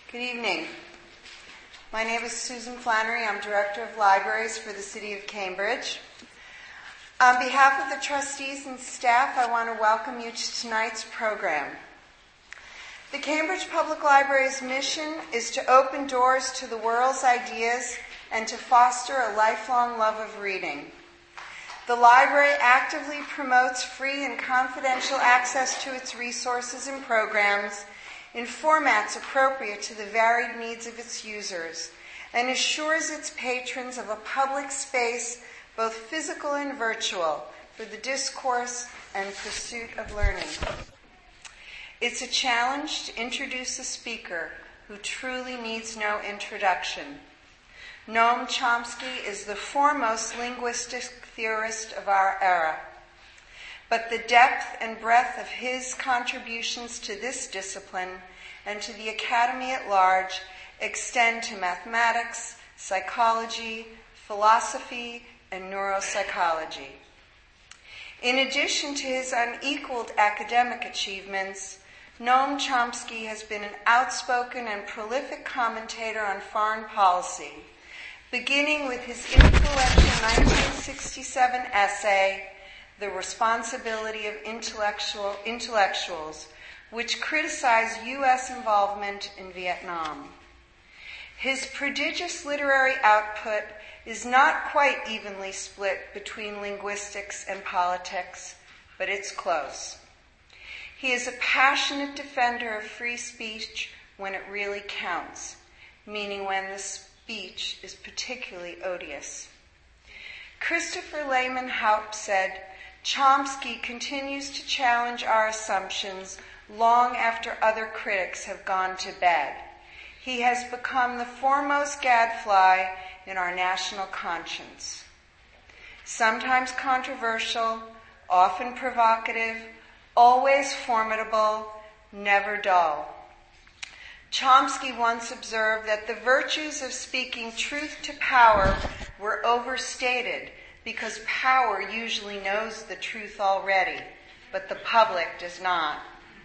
Good evening. My name is Susan Flannery. I'm Director of Libraries for the City of Cambridge. On behalf of the trustees and staff, I want to welcome you to tonight's program. The Cambridge Public Library's mission is to open doors to the world's ideas and to foster a lifelong love of reading. The library actively promotes free and confidential access to its resources and programs in formats appropriate to the varied needs of its users, and assures its patrons of a public space, both physical and virtual, for the discourse and pursuit of learning. It's a challenge to introduce a speaker who truly needs no introduction. Noam Chomsky is the foremost linguistic theorist of our era. But the depth and breadth of his contributions to this discipline and to the academy at large extend to mathematics, psychology, philosophy, and neuropsychology. In addition to his unequaled academic achievements, Noam Chomsky has been an outspoken and prolific commentator on foreign policy, beginning with his influential 1967 essay, The Responsibility of Intellectuals, which criticized U.S. involvement in Vietnam. His prodigious literary output is not quite evenly split between linguistics and politics, but it's close. He is a passionate defender of free speech when it really counts, meaning when the speech is particularly odious. Christopher Lehman Haupt said, Chomsky continues to challenge our assumptions long after other critics have gone to bed. He has become the foremost gadfly in our national conscience. Sometimes controversial, often provocative, always formidable, never dull. Chomsky once observed that the virtues of speaking truth to power were overstated because power usually knows the truth already, but the public does not.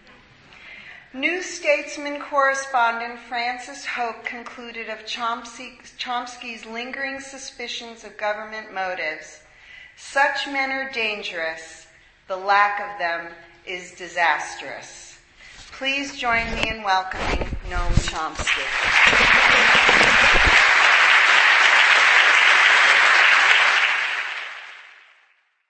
New Statesman correspondent Francis Hope concluded of Chomsky's lingering suspicions of government motives, such men are dangerous, the lack of them is disastrous. Please join me in welcoming Noam Chomsky.